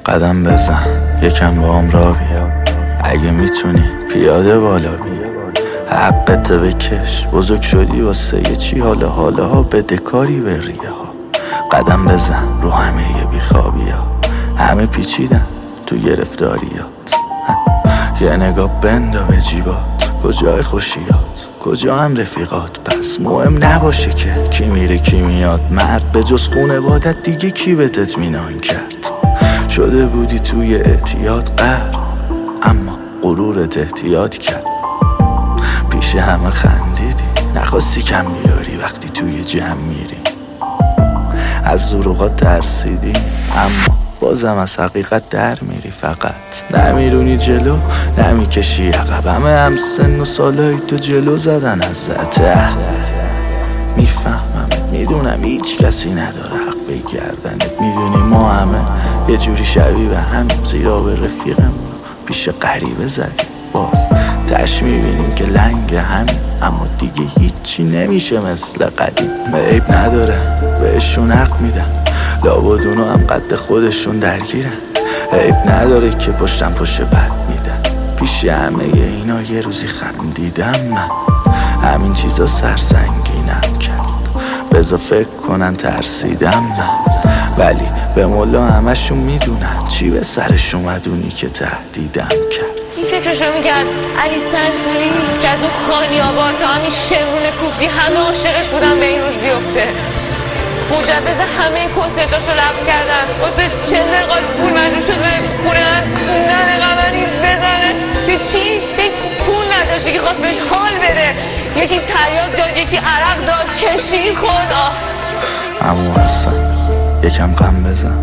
قدم بزن یکم با هم را بیا، اگه میتونی پیاده بالا بیا، حقت بکش، بزرگ شدی واسه یه چی، حالا ها بدهکاری به ریه ها. قدم بزن رو همه بیخوابی ها، همه پیچیدن تو گرفتاریات. یه نگاه بندا به جیبات، کجای خوشیات کجا هم رفیقات. پس مهم نباشه که کی میره کی میاد، مرد به جز خونوادت دیگه کی بهت اطمینان کرد؟ شده بودی توی اعتیاد قهر، اما غرورت احتیاط کرد. پیش همه خندیدی، نخواستی کم بیاری وقتی توی جمع میری. از دروغات ترسیدی، اما بازم از حقیقت در میری. فقط نمیرونی جلو، نمیکشی عقب. همه هم سن و سالای تو جلو زدن ازت. میفهمم، میدونم هیچ کسی نداره حق بگردنت. میدونی ما همه یه جوری شبیه به هم، زیرا به رفیقم پیش غریبه زدیم. باز تش میبینیم که لنگ همین، اما دیگه هیچی نمیشه مثل قدیم. عیب نداره بهشون حق میدم، لابد اونا هم قد خودشون درگیرن. عیب نداره که پشتم پشت بد میدن، پیش همه اینا یه روزی خندیدم. من همین چیزا سرسنگینم کرد، بذار فکر کنن ترسیدم من. ولی به مولا همشون میدونن چی به سرش اومد اونی که تهدیدم کرد. این فکرشو میکرد علی سنتوری که از اون خانی آباد تا همین شمرون کوفی همه عاشقش بودن به این روز بیفته. مجوز همه کنسرتاشو لغو کردن، واسه چند دقیقه پول مجبور شد به خونه خوندن قمری بزنه. چی؟ پول نداشتی که خواست بهش حال بده، یکی تریاک داد، یکی عرق داد، کشی خورد. اما حسن یکم غم بزن،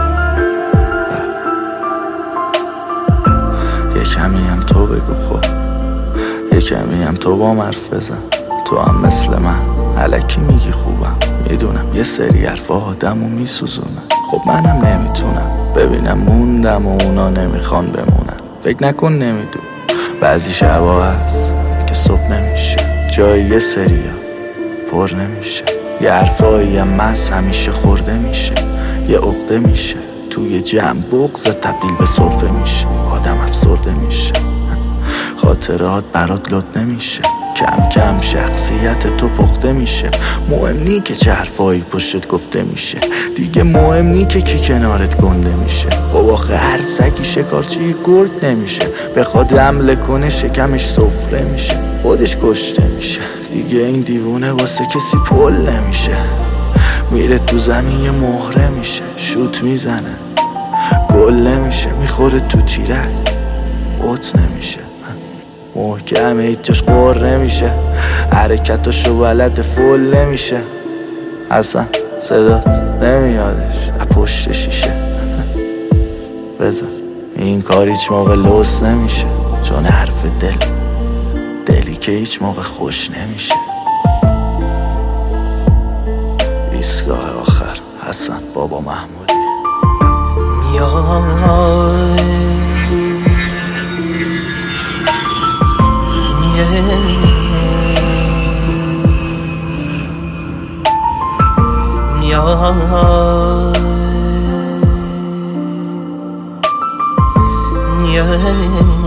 یه کمی هم تو بگو خب، یه کمی هم تو با حرف بزن. تو هم مثل من الکی میگی خوبم، میدونم یه سری حرفا آدمو میسوزونن. خب منم نمیتونم ببینم موندم و اونا نمیخوان بمونن. فکر نکن نمیدون، بعضی شبا هست که صبح نمیشه، جای یه سریا پر نمیشه. یه حرفایی هم مز همیشه خورده میشه، یه عقده میشه توی جمع، بغض تبدیل به سرفه میشه، آدم افسرده میشه. خاطرات برات لط نمیشه، کم کم شخصیت تو پخته میشه. مهم نی که چه حرفایی پشتت گفته میشه، دیگه مهم نی که کی کنارت گنده میشه. خب آخه هر سگی شکارچی گرد نمیشه، بخواد حمله کنه شکمش سفره میشه، خودش کشته میشه. دیگه این دیوونه واسه کسی پل نمیشه، میره تو زمین یه مهره میشه، شوت میزنه گل نمیشه، میخوره تو تیرک اوت نمیشه، محکمه هیچ جاش قر نمیشه، حرکتاشو بلد فل نمیشه. اصلا صدات نمیادش از پشت شیشه. بذار این کار هیچ موقع لوس نمیشه، چون حرف دلی که هیچ موقع خوش نمیشه. ایستگاه آخر حسن بابا محمودی. Yeah.